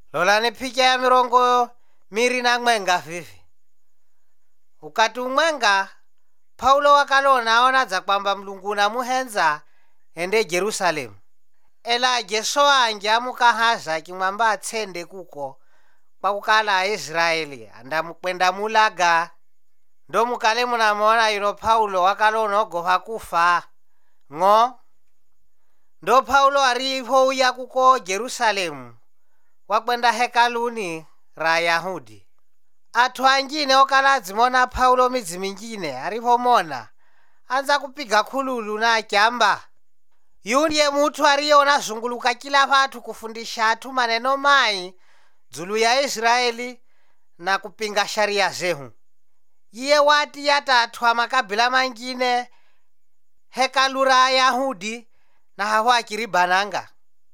Lolani picha ya mirongo miri na mwenga vivi. Ukati umwenga, Paulo wakalona aona za kwamba Mulungu namuhenza ende Jerusalemu. Ela Jesu anje amukahaza akimwamba atsende kuko kwa kukala Israeli andamukwenda mulaga. Ndo mukale munamona yuno Paulo wakalona ogopa kufa. Ndo Paulo ariho uya kuko Jerusalemu wakwenda hekaluni ra Yahudi. Athu anjine okala zimona Paulo midzi mingine aripomona anza kupiga khululu na akyamba, yu ndiye muthu ariona zunguluka kila patu kufundisha athu maneno mai dzulu ya Israeli na kupinga sharia zehu. Iye wati yatathu amakabila mangine hekalu ra Yahudi na haho akiribananga.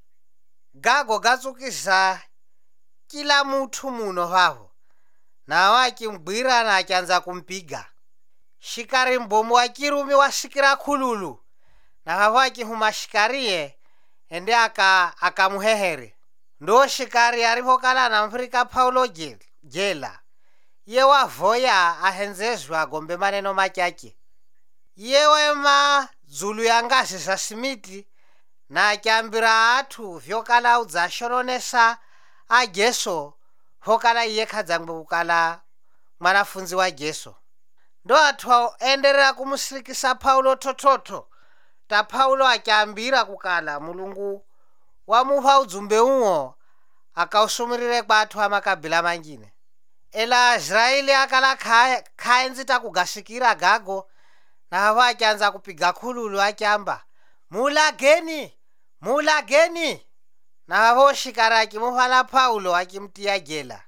Gago gatsukiza kila muthu muno vaho, nawo akimbwira na achanza kumpiga. Shikari mbomu wa Kirumi wasikira khululu na haho akihuma shikariye ende akamuhehere. Ndo shikari aripokala anamfirika Paulo jela, ye wavoya ahenzezwa agombe maneno machache. Ye wema dzulu ya ngazi za simiti na akyambira athu vyokala udzashononesa a Jesu hokala iye khadzangwe kukala mwanafunzi wa Jesu. Ndo athu enderera kumusilikisa Paulo thothoto ta Paulo akyambira kukala Mulungu wamuha udzumbe uwo akausumirire kwa athu amakabila mangine. Ela Israeli akala khaenzita kugasikira gago na haho achanza kupiga khululu akyamba, mulageni, mulageni. Na haho shikara akimuhala Paulo akimtia jela.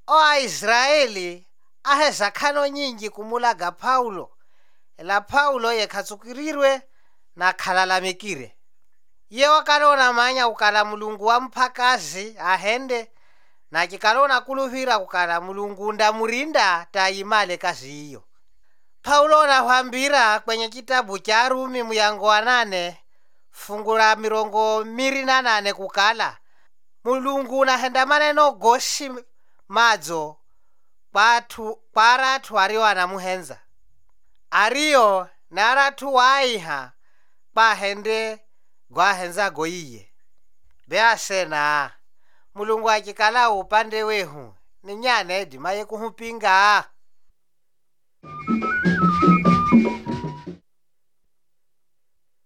Aisraeli aheza khano nyingi kumulaga Paulo, ela Paulo yekhatsukirirwe na khalalamikire. Ye wakalona manya kukala Mulungu wamphakazi ahende na kikalona kuluvira kukala Mulungu ndamurinda tayimale kazi iyo. Paulo anahambira kwenye kitabu cha Rumi muyango wa 8 fungu la 28 kukala Mulungu nahenda maneno goshi madzo kwa aratu ariyo anamuhenza. Ariyo na aratu waiha pahende gwahenza goiye. Beasena Mulungu akikala upande wehu ni nyane edimaye kuhupinga.